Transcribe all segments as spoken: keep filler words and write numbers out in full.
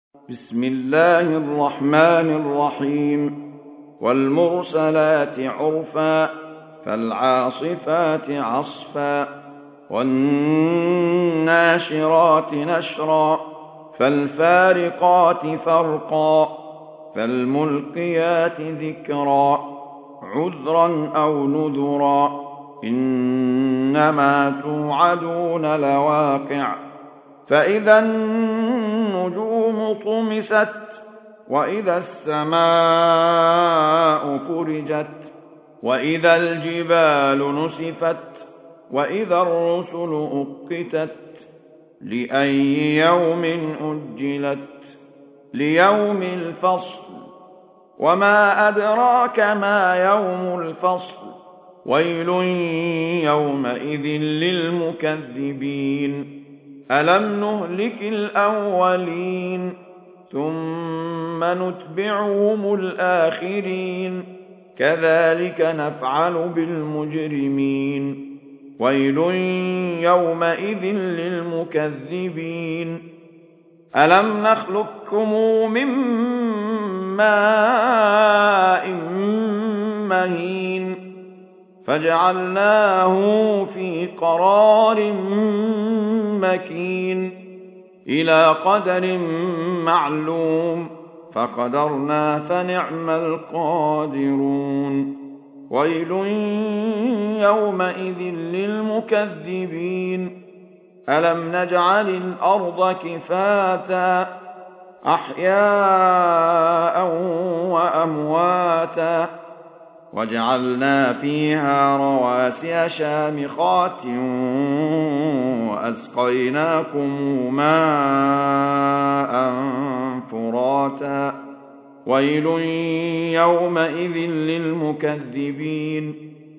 بسم الله الرحمن الرحيم والمرسلات عرفا فالعاصفات عصفا والناشرات نشرا فالفارقات فرقا فالملقيات ذكرا عذرا أو نذرا إنما توعدون لواقع فإذا النجوم طمست وإذا السماء فرجت وإذا الجبال نسفت وإذا الرسل أقتت لأي يوم أجلت ليوم الفصل وما أدراك ما يوم الفصل ويل يومئذ للمكذبين ألم نهلك الأولين ثم نتبعهم الآخرين كذلك نفعل بالمجرمين ويل يومئذ للمكذبين ألم نخلقكم من ماء مهين فجعلناه في قرار مكين إلى قدر معلوم فقدرنا فنعم القادرون ويل يومئذ للمكذبين ألم نجعل الأرض كفاتا أحياء وأمواتا وجعلنا فيها رواسي شامخات وأسقيناكم ماء فراتا ويل يومئذ للمكذبين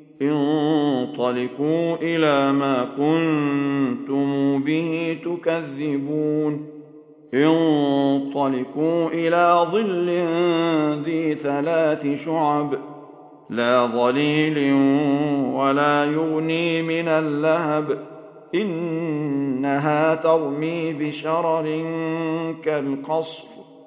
انطلقوا إلى ما كنتم به تكذبون انطلقوا إلى ظل ذي ثلاث شعب لا ظليل ولا يغني من اللهب إنها ترمي بشرر كالقصر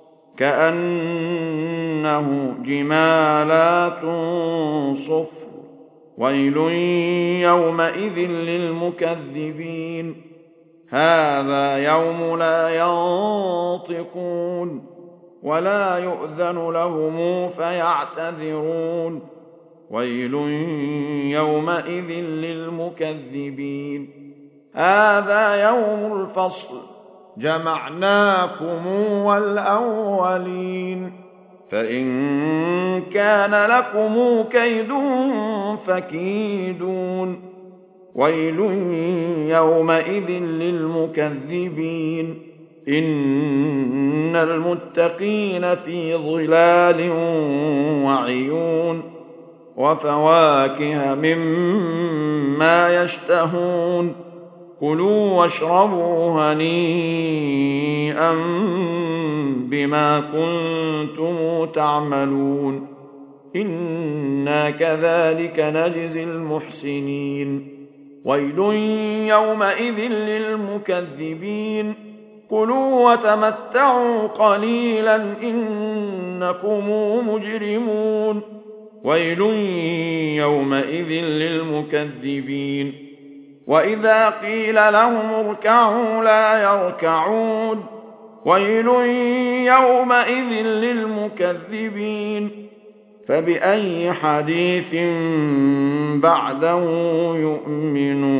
كأنه جمالات صفر ويل يومئذ للمكذبين هذا يوم لا ينطقون ولا يؤذن لهم فيعتذرون ويل يومئذ للمكذبين هذا يوم الفصل جمعناكم والأولين فإن كان لكم كيد فكيدون ويل يومئذ للمكذبين إن المتقين في ظلال وعيون وفواكه مما يشتهون كلوا واشربوا هنيئا بما كنتم تعملون إنا كذلك نجزي المحسنين ويل يومئذ للمكذبين كلوا وتمتعوا قليلا إنكم مجرمون ويل يومئذ للمكذبين وإذا قيل لهم اركعوا لا يركعون ويل يومئذ للمكذبين فبأي حديث بعده يؤمنون